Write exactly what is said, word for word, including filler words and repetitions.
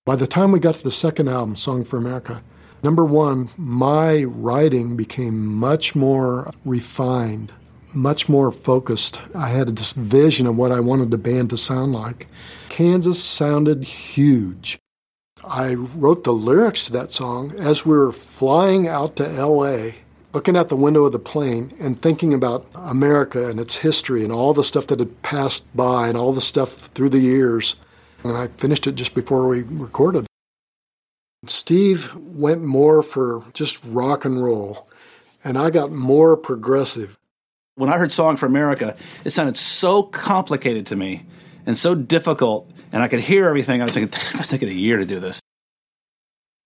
By the time we got to the second album, Song for America, number one, my writing became much more refined, much more focused. I had this vision of what I wanted the band to sound like. Kansas sounded huge. I wrote the lyrics to that song as we were flying out to L A, looking out the window of the plane and thinking about America and its history and all the stuff that had passed by and all the stuff through the years. And I finished it just before we recorded. Steve went more for just rock and roll, and I got more progressive. When I heard Song for America, it sounded so complicated to me and so difficult, and I could hear everything. I was thinking, it's taking a year to do this.